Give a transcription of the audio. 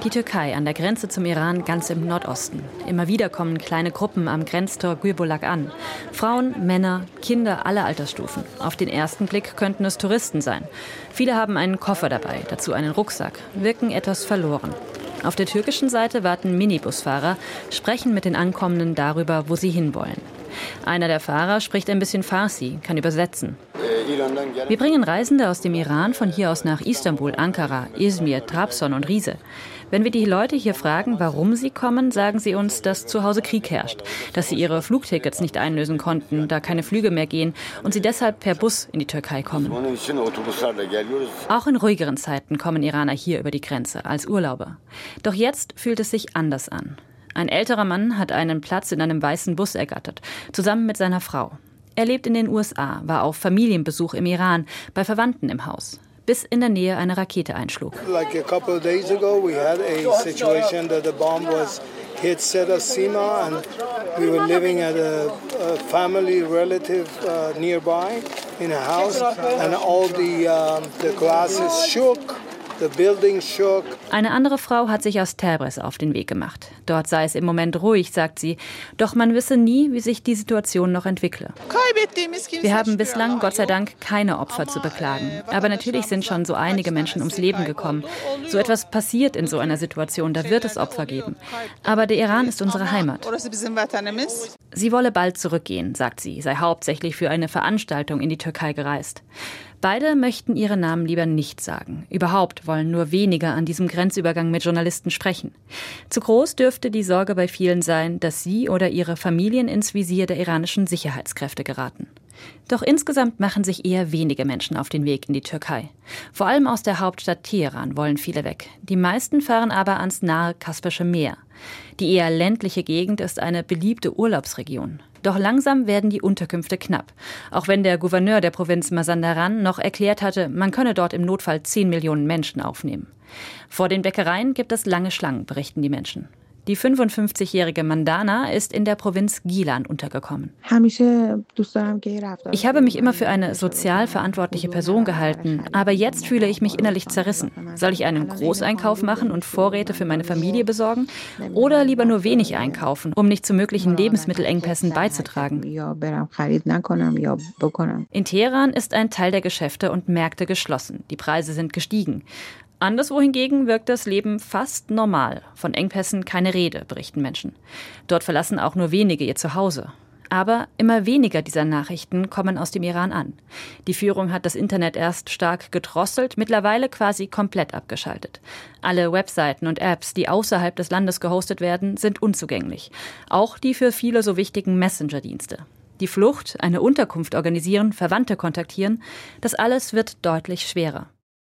Die Türkei an der Grenze zum Iran ganz im Nordosten. Immer wieder kommen kleine Gruppen am Grenztor Gürbolak an. Frauen, Männer, Kinder aller Altersstufen. Auf den ersten Blick könnten es Touristen sein. Viele haben einen Koffer dabei, dazu einen Rucksack, wirken etwas verloren. Auf der türkischen Seite warten Minibusfahrer, sprechen mit den Ankommenden darüber, wo sie hinwollen. Einer der Fahrer spricht ein bisschen Farsi, kann übersetzen. Wir bringen Reisende aus dem Iran von hier aus nach Istanbul, Ankara, Izmir, Trabzon und Rize. Wenn wir die Leute hier fragen, warum sie kommen, sagen sie uns, dass zu Hause Krieg herrscht, dass sie ihre Flugtickets nicht einlösen konnten, da keine Flüge mehr gehen und sie deshalb per Bus in die Türkei kommen. Auch in ruhigeren Zeiten kommen Iraner hier über die Grenze als Urlauber. Doch jetzt fühlt es sich anders an. Ein älterer Mann hat einen Platz in einem weißen Bus ergattert, zusammen mit seiner Frau. Er lebt in den USA, war auf Familienbesuch im Iran, bei Verwandten im Haus, bis in der Nähe eine Rakete einschlug. Like a couple of days ago, we had a situation that the bomb was hit Seda Sima, and we were living at a family relative nearby in a house, and all the glasses shook. The building shook. Eine andere Frau hat sich aus Tebriz auf den Weg gemacht. Dort sei es im Moment ruhig, sagt sie. Doch man wisse nie, wie sich die Situation noch entwickle. Wir haben bislang, Gott sei Dank, keine Opfer zu beklagen. Aber natürlich sind schon so einige Menschen ums Leben gekommen. So etwas passiert in so einer Situation, da wird es Opfer geben. Aber der Iran ist unsere Heimat. Sie wolle bald zurückgehen, sagt sie, sei hauptsächlich für eine Veranstaltung in die Türkei gereist. Beide möchten ihre Namen lieber nicht sagen. Überhaupt wollen nur wenige an diesem Grenzübergang mit Journalisten sprechen. Zu groß dürfte die Sorge bei vielen sein, dass sie oder ihre Familien ins Visier der iranischen Sicherheitskräfte geraten. Doch insgesamt machen sich eher wenige Menschen auf den Weg in die Türkei. Vor allem aus der Hauptstadt Teheran wollen viele weg. Die meisten fahren aber ans nahe Kaspische Meer. Die eher ländliche Gegend ist eine beliebte Urlaubsregion. Doch langsam werden die Unterkünfte knapp. Auch wenn der Gouverneur der Provinz Mazandaran noch erklärt hatte, man könne dort im Notfall 10 Millionen Menschen aufnehmen. Vor den Bäckereien gibt es lange Schlangen, berichten die Menschen. Die 55-jährige Mandana ist in der Provinz Gilan untergekommen. Ich habe mich immer für eine sozial verantwortliche Person gehalten, aber jetzt fühle ich mich innerlich zerrissen. Soll ich einen Großeinkauf machen und Vorräte für meine Familie besorgen? Oder lieber nur wenig einkaufen, um nicht zu möglichen Lebensmittelengpässen beizutragen? In Teheran ist ein Teil der Geschäfte und Märkte geschlossen. Die Preise sind gestiegen. Anderswo hingegen wirkt das Leben fast normal. Von Engpässen keine Rede, berichten Menschen. Dort verlassen auch nur wenige ihr Zuhause. Aber immer weniger dieser Nachrichten kommen aus dem Iran an. Die Führung hat das Internet erst stark gedrosselt, mittlerweile quasi komplett abgeschaltet. Alle Webseiten und Apps, die außerhalb des Landes gehostet werden, sind unzugänglich. Auch die für viele so wichtigen Messenger-Dienste. Die Flucht, eine Unterkunft organisieren, Verwandte kontaktieren, das alles wird deutlich schwerer.